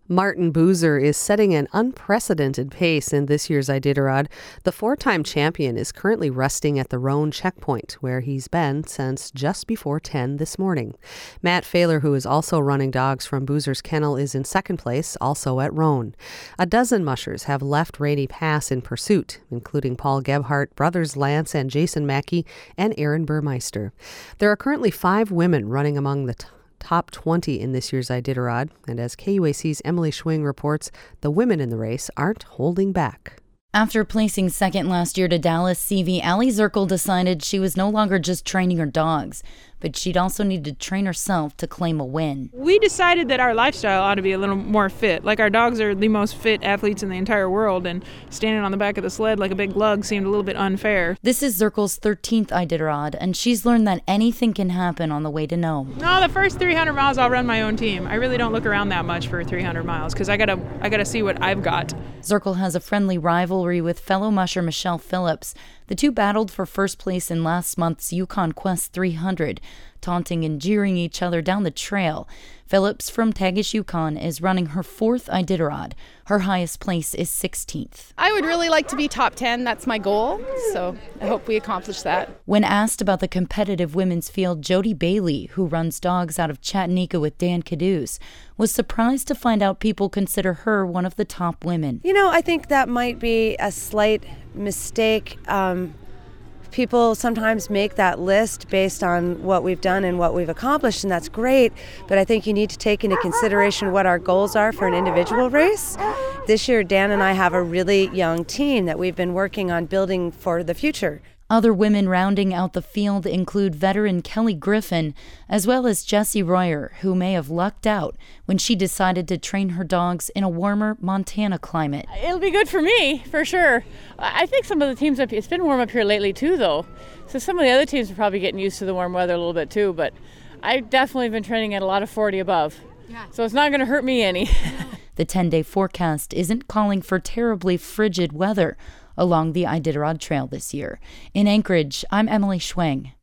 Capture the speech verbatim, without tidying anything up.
Martin Buser is setting an unprecedented pace in this year's Iditarod. The four-time champion is currently resting at the Roan checkpoint, where he's been since just before ten this morning. Matt Fahler, who is also running dogs from Buser's kennel, is in second place, also at Roan. A dozen mushers have left Rainy Pass in pursuit, including Paul Gebhardt, brothers Lance and Jason Mackey, and Aaron Burmeister. There are currently five women running among the t- top twenty in this year's Iditarod, and as K U A C's Emily Schwing reports, the women in the race aren't holding back. After placing second last year to Dallas C V, Allie Zirkle decided she was no longer just training her dogs, but she'd also need to train herself to claim a win. We decided that our lifestyle ought to be a little more fit. Like, our dogs are the most fit athletes in the entire world, and standing on the back of the sled like a big lug seemed a little bit unfair. This is Zirkle's thirteenth Iditarod, and she's learned that anything can happen on the way to Nome. No, the first three hundred miles I'll run my own team. I really don't look around that much for three hundred miles because I gotta, I gotta see what I've got. Zirkle has a friendly rivalry with fellow musher Michelle Phillips. The two battled for first place in last month's Yukon Quest three hundred, taunting and jeering each other down the trail. Phillips from Tagish, Yukon, is running her fourth Iditarod. Her highest place is sixteenth. I would really like to be top ten. That's my goal, so I hope we accomplish that. When asked about the competitive women's field, Jody Bailey, who runs dogs out of Chattanooga with Dan Caduce, was surprised to find out people consider her one of the top women. You know, I think that might be a slight mistake. Um, people sometimes make that list based on what we've done and what we've accomplished, and that's great, but I think you need to take into consideration what our goals are for an individual race. This year, Dan and I have a really young team that we've been working on building for the future. Other women rounding out the field include veteran Kelly Griffin, as well as Jessie Royer, who may have lucked out when she decided to train her dogs in a warmer Montana climate. It'll be good for me, for sure. I think some of the teams up here, it's been warm up here lately too, though. So some of the other teams are probably getting used to the warm weather a little bit too, but I've definitely been training at a lot of forty above. Yeah. So it's not going to hurt me any. The ten-day forecast isn't calling for terribly frigid weather along the Iditarod Trail this year. In Anchorage, I'm Emily Schwing.